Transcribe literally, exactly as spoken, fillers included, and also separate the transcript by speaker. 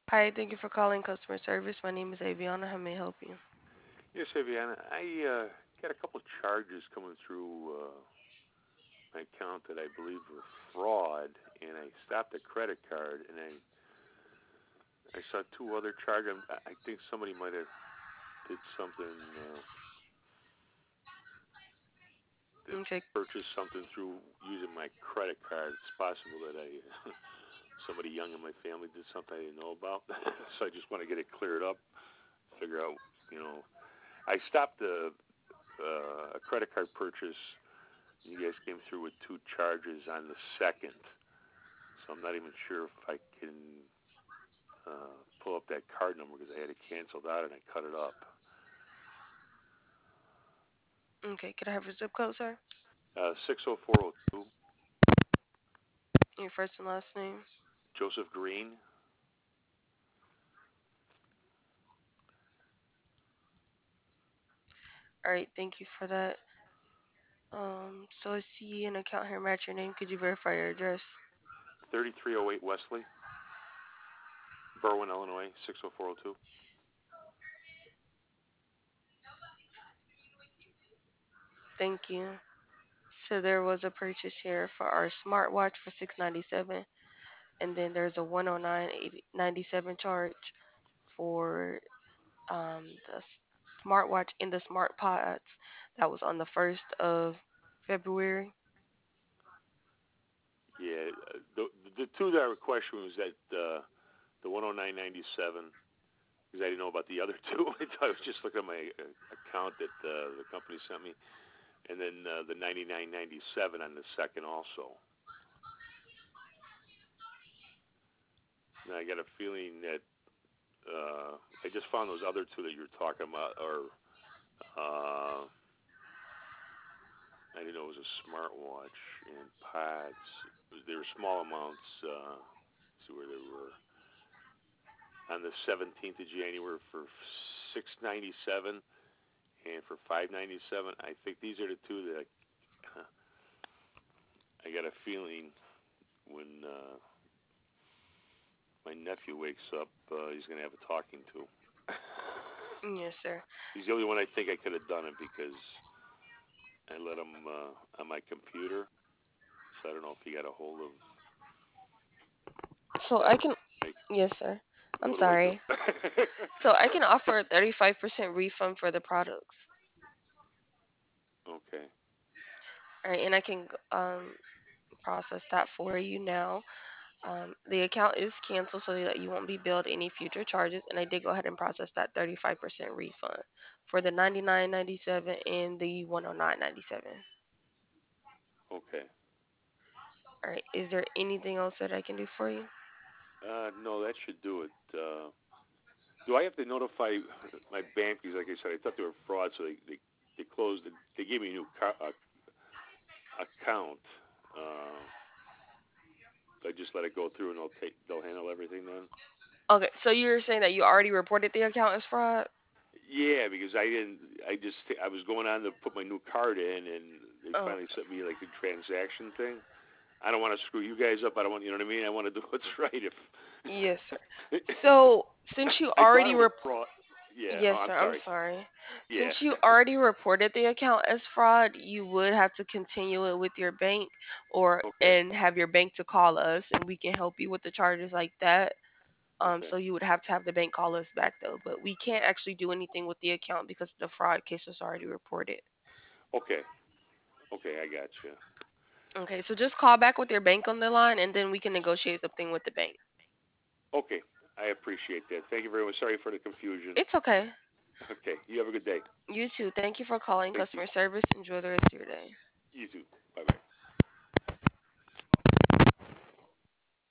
Speaker 1: Hi, thank you for calling customer service. My name is Aviana. How may I help you?
Speaker 2: Yes, Aviana. I uh, got a couple charges coming through uh, my account that I believe were fraud, and I stopped a credit card, and I I saw two other charges. I'm- I think somebody might have did something, uh, that
Speaker 1: Okay,
Speaker 2: purchased something through using my credit card. It's possible that I somebody young in my family did something I didn't know about, so I just want to get it cleared up. Figure out, you know, I stopped a uh, a credit card purchase. You guys came through with two charges on the second, so I'm not even sure if I can uh, pull up that card number because I had it canceled out and I cut it up.
Speaker 1: okay. Could I have your zip code, sir?
Speaker 2: Uh, six oh four oh two,
Speaker 1: Your first and last name.
Speaker 2: Joseph Green.
Speaker 1: All right, thank you for that. Um, so I see an account here match your name. Could you verify your address?
Speaker 2: thirty-three oh eight Wesley, Berwyn, Illinois, six oh four oh two.
Speaker 1: Thank you. So there was a purchase here for our smartwatch for six ninety-seven, and then there's a one oh nine ninety-seven charge for um the s- smartwatch in the smart pods. That was on the first of February.
Speaker 2: Yeah, uh, the the two that were questioned was that uh, the one oh nine ninety-seven because I didn't know about the other two. I thought I was just looking at my uh, account that uh, the company sent me, and then uh, the ninety-nine ninety-seven on the second also. And I got a feeling that uh, I just found those other two that you were talking about, or uh, I didn't know it was a smartwatch and pods. They were small amounts. Uh, let's see where they were on the seventeenth of January for six ninety-seven and for five ninety-seven. I think these are the two that I, I got a feeling when uh, my nephew wakes up, uh, he's gonna have a talking to.
Speaker 1: Yes, sir.
Speaker 2: He's the only one I think I could have done it because I let him uh, on my computer, so I don't know if he got a hold of
Speaker 1: So I
Speaker 2: that.
Speaker 1: can,
Speaker 2: Like,
Speaker 1: yes, sir. I'm
Speaker 2: what do I do?
Speaker 1: sorry. So I can offer a thirty-five percent refund for the products.
Speaker 2: Okay,
Speaker 1: All right, and I can um, process that for you now. Um, the account is canceled so that you won't be billed any future charges, and I did go ahead and process that thirty-five percent refund for the ninety-nine ninety-seven and the one oh nine ninety-seven.
Speaker 2: okay.
Speaker 1: All right, is there anything else that I can do for you?
Speaker 2: Uh, no, that should do it. Uh, do I have to notify my bank? Because, like I said, I thought they were fraud, so they they, they closed. The, they gave me a new co- uh, account. Uh, I just let it go through, and they'll take they'll handle everything then.
Speaker 1: Okay, so you're saying that you already reported the account as fraud?
Speaker 2: Yeah, because I didn't. I just I was going on to put my new card in, and they
Speaker 1: Oh,
Speaker 2: finally sent me like a transaction thing. I don't want to screw you guys up. I don't want you know what I mean. I want to do what's right. If
Speaker 1: yes, sir. So since you
Speaker 2: I thought
Speaker 1: already
Speaker 2: it was
Speaker 1: rep-
Speaker 2: a fraud. Yeah.
Speaker 1: yes,
Speaker 2: Oh, I'm
Speaker 1: sir. I'm
Speaker 2: sorry.
Speaker 1: sorry.
Speaker 2: Yeah.
Speaker 1: Since you already reported the account as fraud, you would have to continue it with your bank or
Speaker 2: Okay.
Speaker 1: and have your bank to call us and we can help you with the charges like that. Um,
Speaker 2: Okay.
Speaker 1: so you would have to have the bank call us back though, but we can't actually do anything with the account because the fraud case was already reported.
Speaker 2: Okay. Okay. I got you.
Speaker 1: Okay, so just call back with your bank on the line and then we can negotiate something with the bank.
Speaker 2: Okay. I appreciate that. Thank you very much. Sorry for the confusion.
Speaker 1: It's okay.
Speaker 2: Okay. You have a good day.
Speaker 1: You too. Thank you for calling
Speaker 2: Thank you.
Speaker 1: customer service. Enjoy the rest of your day.
Speaker 2: You too.